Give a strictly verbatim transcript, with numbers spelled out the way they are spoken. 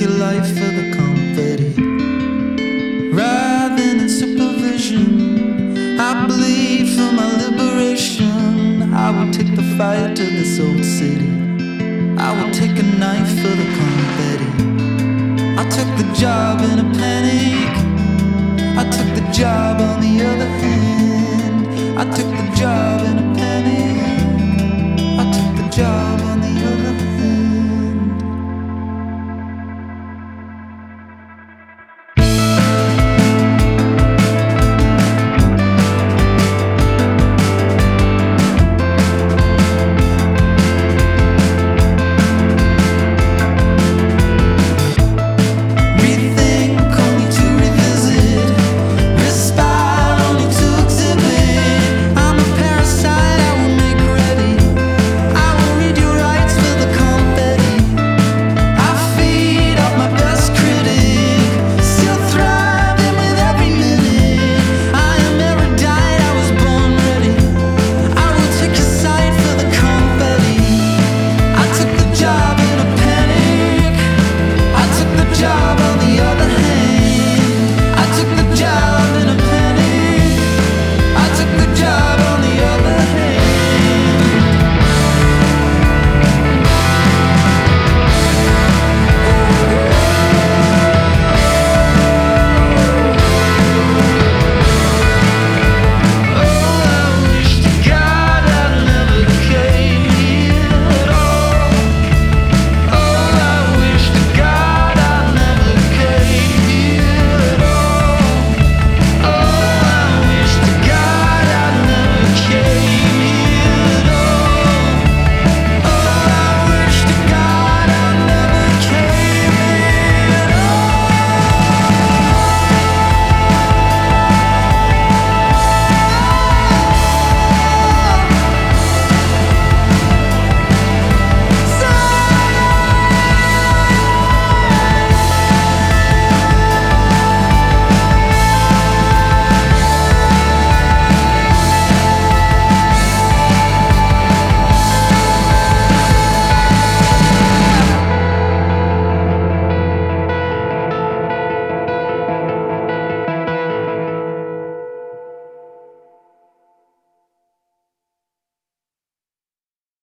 your life for the confetti. Writhing in supervision, I bleed for my liberation. I will take the fire to this old city. I will take a knife for the confetti. I took the job in a panic. I took the job on the other hand.